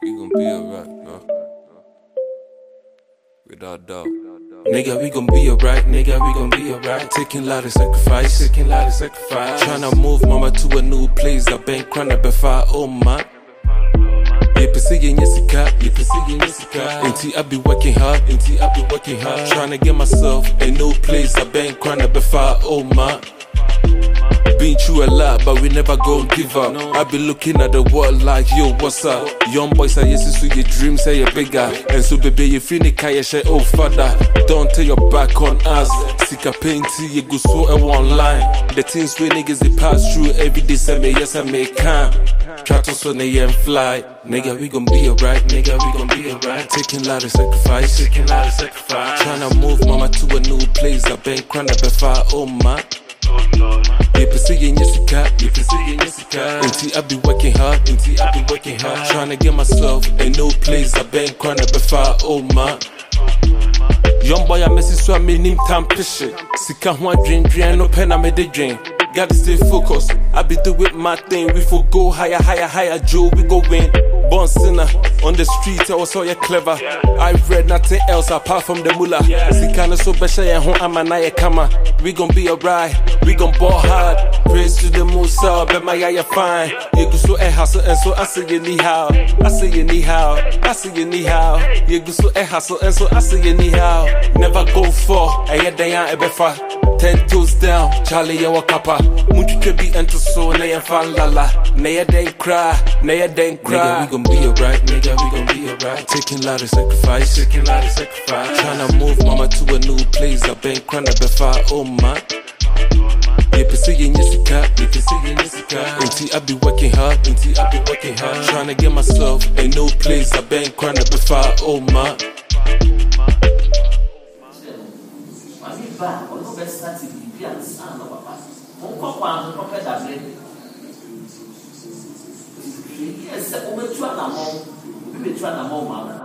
We gon' be alright, bro. Without doubt. Nigga, we gon' be alright, nigga, we gon' be alright. Taking a lot of sacrifice, Tryna move mama to a new place. I been crying before, oh man. You pussy in your sika, Inti I be working hard, Tryna get myself a new place. I been crying before, oh man. Been through a lot, but we never gon' give up. I be looking at the world like, yo, what's up? Young boys say yes to your dreams, say you're bigger. And so baby, you feel it, you say, oh father, don't turn your back on us. Sika painty, you go so online. The things we niggas they pass through every day, say me yes, I make can. Try to so they and fly. Nigga, we gon' be alright, Taking a lot of sacrifice, Tryna move mama to a new place. I been crying before, oh man. You pussy in your sika, Inti I be working hard, Tryna get myself a new place. I been crying before, oh man. Young boy, I messy so I made him time picture. Sika one drink, no pen, I made a drink. Gotta stay focused, I be doing my thing. We for go higher, Joe, we go win. Born sinner, on the street, I was so clever. I read nothing else apart from the mullah. Sikana so besha ya hon amanaya kama. We gon' be alright, we gon' ball hard. Praise to the Musa, bet my yaya fine. You go so hustle and so I say you need how. You go so hustle and so I say you need how. Never go for, I get down a befa. 10 toes down, Charlie ya wakapa. Muju trebi ento so na ya fan lala. Na ya den cry. Nigga, we gon' be alright, Taking a lot of sacrifice, Tryna move mama to a new place. I been crying before, oh man. You pussy in your sika, Inti I be working hard, Tryna get myself a new place. I been crying before, oh man. Yes, we try na mom,